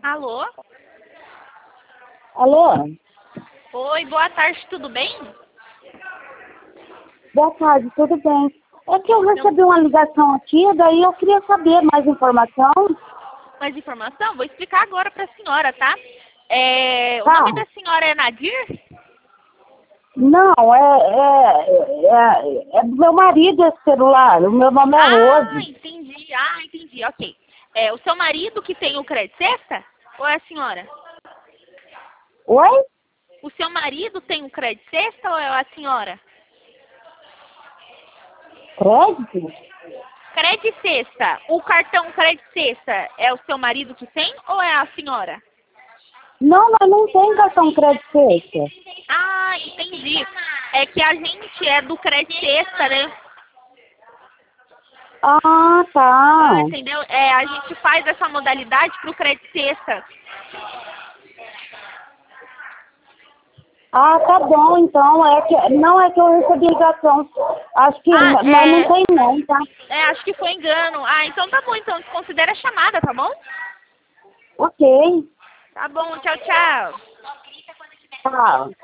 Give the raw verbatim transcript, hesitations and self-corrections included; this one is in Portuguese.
Alô? Alô? Oi, boa tarde, tudo bem? Boa tarde, tudo bem? É que eu recebi uma ligação aqui, daí eu queria saber mais informação. Mais informação? Vou explicar agora para a senhora, tá? É, o Tá. nome da senhora é Nadir? Não, é, é, é, é do meu marido esse celular. O meu nome é Ah, Rose. entendi. Ah, entendi. Ok. É o seu marido que tem o crédito sexta? Ou é a senhora? Oi? O seu marido tem o crédito sexta ou é a senhora? Crédito? Crédito sexta. O cartão crédito sexta é o seu marido que tem ou é a senhora? Não, mas não tem cartão crédito sexta. Ah, entendi. É que a gente é do crédito sexta, né? Ah, Ah, tá. entendeu? É, a gente faz essa modalidade pro crédito sexta. Ah, tá bom, então. É que, não é que eu recebi ligação. Acho que, Ah, mas não é, tem não, tá? é, acho que foi engano. Ah, então tá bom, então desconsidera a chamada, tá bom? Ok. Tá bom, tchau, tchau. Tá.